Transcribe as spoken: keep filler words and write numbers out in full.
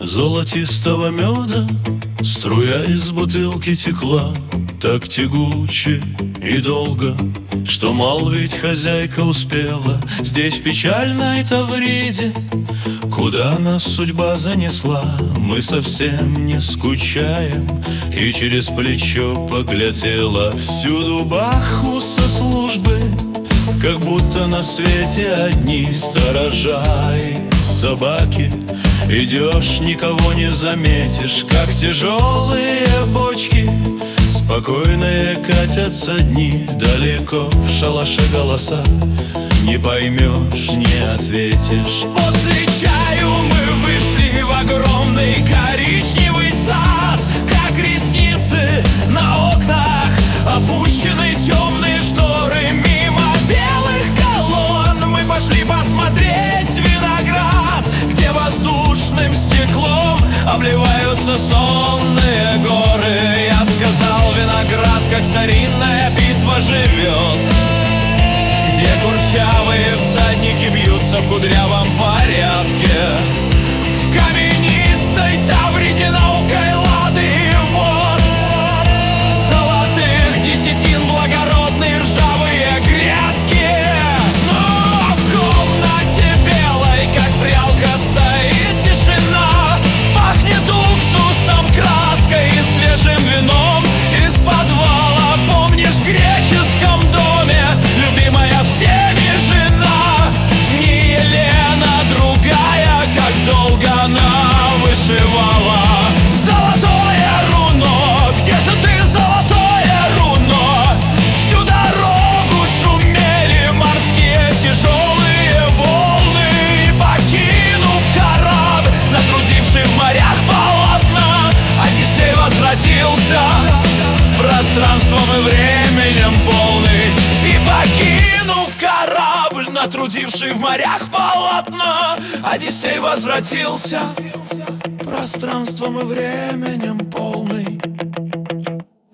золотистого меда струя из бутылки текла так тягуче и долго, что молвить хозяйка успела здесь, в печальной Тавриде. Куда нас судьба занесла, мы совсем не скучаем, и через плечо поглядела всюду Баху со службы, как будто на свете одни сторожа и собаки. Идешь, никого не заметишь, как тяжелые бочки спокойные катятся дни. Далеко в шалаше голоса, не поймешь, не ответишь. После чаю мы вышли в огромный коричневый сад, как ресницы на окнах опущены темные шторы. Мимо белых колонн мы пошли посмотреть виноград, где воздушным стеклом обливаются сонные горы. Я сказал: виноград, как старинная битва, живет, где курчавые всадники бьются в кудрявом порядке. В каменистой Тавриде наукой лады, вот золотых десятин благородные ржавые грядки. Но в комнате белой, как прялка, стоит тишина. Пахнет уксусом, краской и свежим вином из подвала. Помнишь, в греческом доме любимая всеми жена, не Елена, другая, как долго она вышивала. Золотое руно, где же ты, золотое руно? Всю дорогу шумели морские тяжелые волны, и, покинув корабль, натрудивший в морях полотна, Одиссей возвратился пространством и временем полный. И, покинув корабль, натрудивший в морях полотна, Одиссей возвратился пространством и временем полный.